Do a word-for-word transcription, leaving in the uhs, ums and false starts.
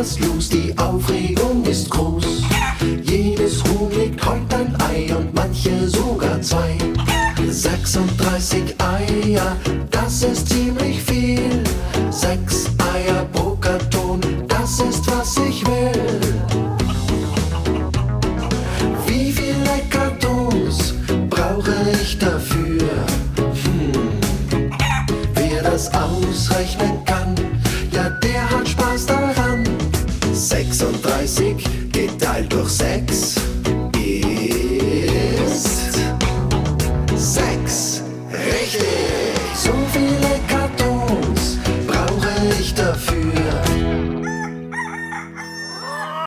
was los, die Aufregung ist groß. Jedes Huhn legt heut ein Ei und manche sogar zwei. sechsunddreißig Eier, das ist ziemlich viel. Sechs Eier pro Karton, das ist was ich will. Wie viele Kartons brauche ich dafür? Hm. Wer das ausrechnen kann, ja der hat Spaß daran. sechsunddreißig geteilt durch sechs